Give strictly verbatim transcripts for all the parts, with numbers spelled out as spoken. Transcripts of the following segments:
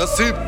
नसीब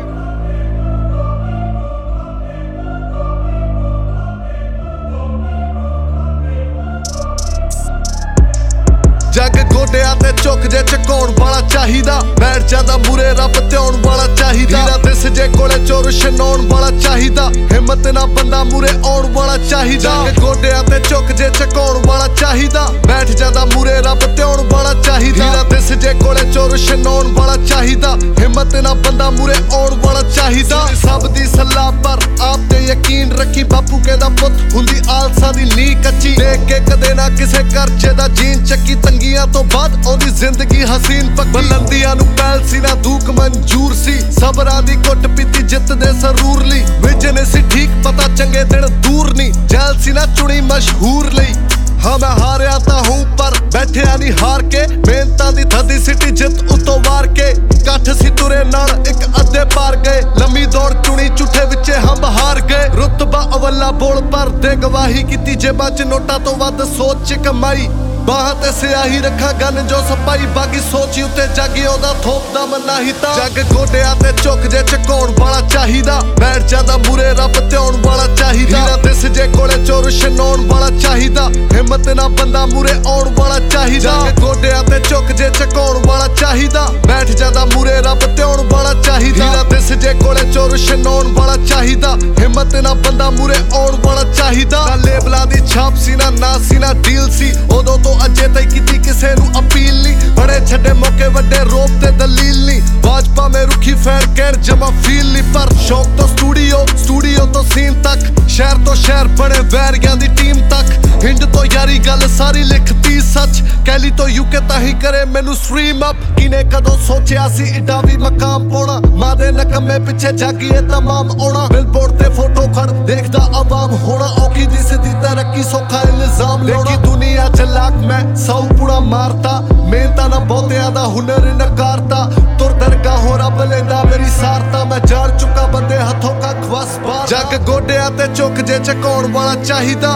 जग गोडियां ते झुक जे झुकाउण वाला चाहिदा बैठ जांदा मूरे रब ध्याउण वाला चाहिदा हीरा दिस जे कोले चोर छनाउण वाला चाहिदा हिम्मत ना बंदा मूरे आउण वाला चाहिदा जग गोडियां ते झुक जे झुकाउण वाला चाहिदा बैठ जांदा मूरे रब ध्याउण वाला चाहिदा हीरा दिस जे कोले चोर छनाउण वाला चाहिदा हिम्मत ना बंदा मूरे आउण वाला चाहिदा सब दी सलाह पर आप ते यकीन रखी बापू कहदा पुत हुंदी आलसा दी नी कच्ची देख के कदे ना किसे करजे दा जीन चक्की तंगियां तो बाद आउंदी जिंदगी हसीन पक्की बुलंदियां नू पैल सी ना दूक मंजूर सी सबरां दी घुट पीती जित दे सरूर ली विजन सी ठीक पता चंगे दिन दूर नी जैल सी ना चुनी मशहूर लई हाँ मैं हारिया तां हूं पर बैठिया नहीं हार के मेहनतां दी थदी सिटी जित उतो वार के कठ सी तुरे नाल एक अद्धे पार गए लंबी दौड़ चुनी झूठे विचे हम हार गए रुतबा अवला बोल पर दे गवाही कीती जेबां च नोटां तो वध सोच च कमाई बाहां ते स्याही रखा गन जो सपाई बागी सोची उत्ते जागी ओदा थोप दा मन्ना ही ता जग गोडियां ते झुक जे झुकाउण वाला चाहिदा बैठ जांदा मूरे रब ध्याउण वाला चाहिदा हीरा दिस जे कोले चोर छनाउण वाला चाहिदा हिम्मत ना बंदा मूरे आउण वाला चाहिदा जग गोडियां ते झुक जे झुकाउण वाला चाहिदा बैठ जांदा मूरे रब ध्याउण वाला चाहिदा हीरा दिस जे कोले चोर छनाउण वाला चाहिदा हिम्मत ना बंदा मूरे आउण वाला चाहिदा ना लेबलां दी छाप सी ना ना सी ना डील सी ओदों तो अजे तई कीती किसे नू अपील नहीं बड़े छड़े मौके वड्डे रोप ते दलील नहीं भाजपा में रुखी फैन कहण जमा फील नहीं पर शौक तो स्टूडियो स्टूडियो तो सीन तक शहर तो शहर बड़े वैरियां दी टीम तक हिंद तो यारी गल सारी लिखती सच कैली तो यूके ताही करे मैनू स्ट्रीम अप किने कदों सोचिया सी इडा भी मकाम पाउणा मां दे नकमे पिछे जागिए तमाम आउणा बिलबोर्ड ते फोटो खड़ देखदा अवाम होना औखी दिसदी तरक्की सौखा इल्जाम लाउणा दुनिया च लाख मैं सौ पुड़ा मारता मेहनता ना बहुतियां दा हुनर नकारता तुर दरगाहों रब लेंदा मेरी सारता मैं जान चुका बंदे हथों का खवस बार जग गोडियां ते झुक जे झुकाउण वाला चाहिदा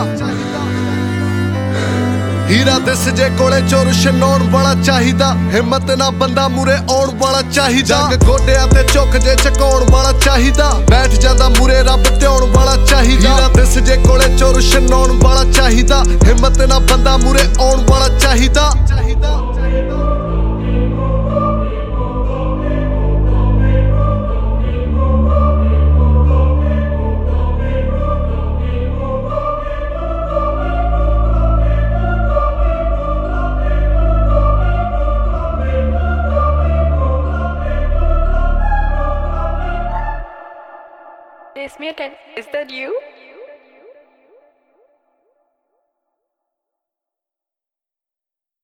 हीरा दिस जे कोले चोर छनाउण वाला चाहिदा हिम्मत ना बंदा मूरे आउण वाला चाहिदा जग गोडियां ते झुक जे झुकाउण वाला चाहिदा बैठ जांदा मूरे रब ध्याउण वाला चाहिदा हीरा दिस जे कोले चोर छनाउण वाला चाहिदा हिम्मत ना बंदा मूरे आउण वाला चाहिदा Miss Mutant, is that you?